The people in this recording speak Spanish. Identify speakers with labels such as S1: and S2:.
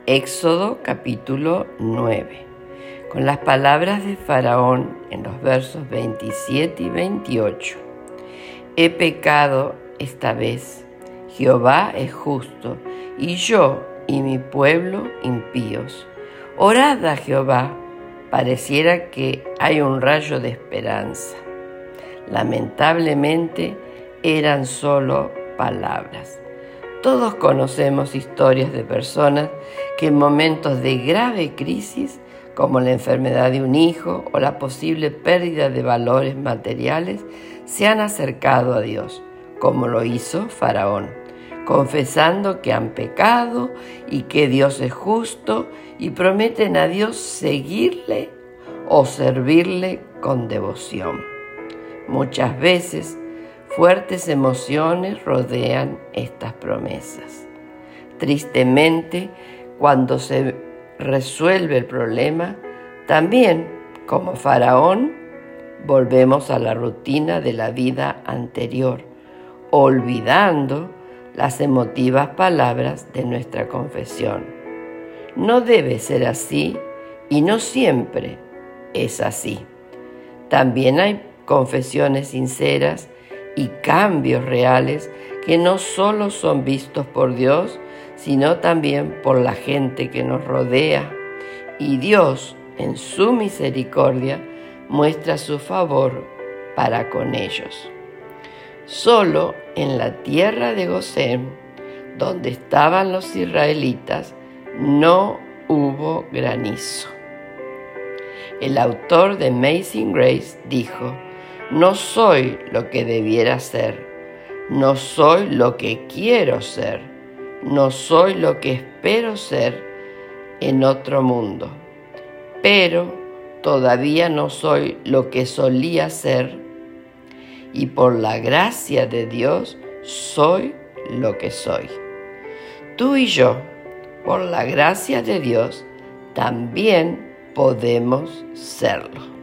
S1: Éxodo capítulo 9, con las palabras de Faraón en los versos 27 y 28. He pecado esta vez, Jehová es justo, y yo y mi pueblo impíos. Orad a Jehová, pareciera que hay un rayo de esperanza. Lamentablemente eran solo palabras. Todos conocemos historias de personas que en momentos de grave crisis, como la enfermedad de un hijo o la posible pérdida de valores materiales, se han acercado a Dios, como lo hizo Faraón, confesando que han pecado y que Dios es justo, y prometen a Dios seguirle o servirle con devoción. Muchas veces, fuertes emociones rodean estas promesas. Tristemente, cuando se resuelve el problema, también, como Faraón, volvemos a la rutina de la vida anterior, olvidando las emotivas palabras de nuestra confesión. No debe ser así y no siempre es así. También hay confesiones sinceras y cambios reales que no solo son vistos por Dios, sino también por la gente que nos rodea. Y Dios, en su misericordia, muestra su favor para con ellos. Solo en la tierra de Gosén, donde estaban los israelitas, no hubo granizo. El autor de Amazing Grace dijo: no soy lo que debiera ser, no soy lo que quiero ser, no soy lo que espero ser en otro mundo, pero todavía no soy lo que solía ser, y por la gracia de Dios soy lo que soy. Tú y yo, por la gracia de Dios, también podemos serlo.